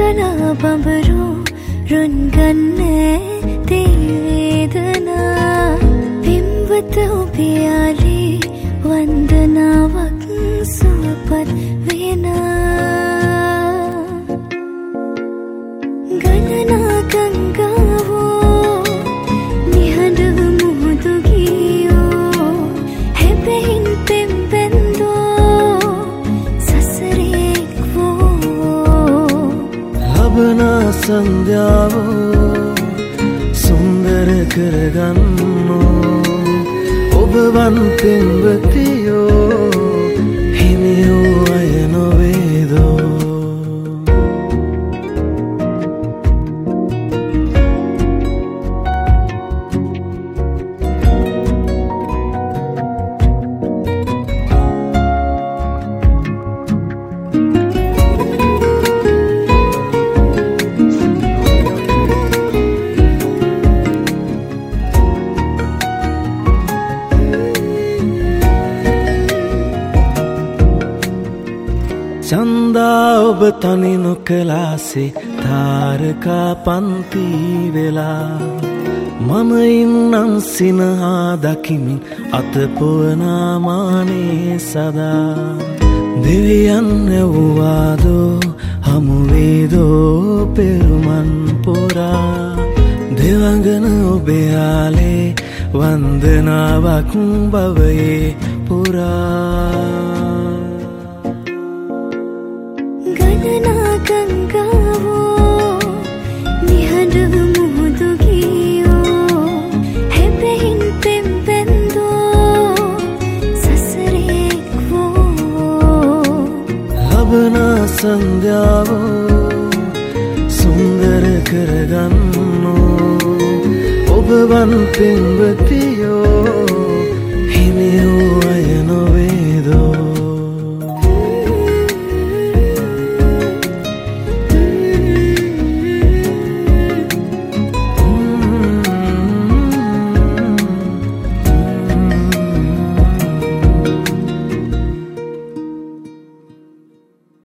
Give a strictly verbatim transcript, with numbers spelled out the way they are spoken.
තලා බඹරු රුන් ගන්නේ දේදනා පිම්වත ඔබේ ආලේ වන්දනාවක් සුවපත් වෙනා ගණනා ගංගාවෝ නිහඬව මුහුදු ගියෝ හැබැයින් පෙම්බැන්දෝ සසරෙක් වෝ ලබනා සන්ධ්‍යාවෝ සුන්දර කරගන්නෝ ඔබවන් පෙම්වතියෝ හිමියෝ අය නොවේදෝ චන්දා ඔබ තනි නොකලාසේ තාරකා පන්ති වෙලා මම ඉන්නම් සිනහා දකිමින් අතපොවනා මානේ සදා දෙවියන් ඇව්වාදෝ හමුවේදෝ පෙරුමන් පොරා දෙවඟන ඔබේ ආලේ වන්දනාවක් බවයේ පුරා ගණනා ගංගාවෝ නිහඬව මුහුදු ගියෝ හැබැයින් පෙම්බැන්දෝ සසරෙක් වෝ ලබනා සන්ධ්‍යාවෝ සුන්දර කරගන්නෝ ඔබවන් පෙම්වතියෝ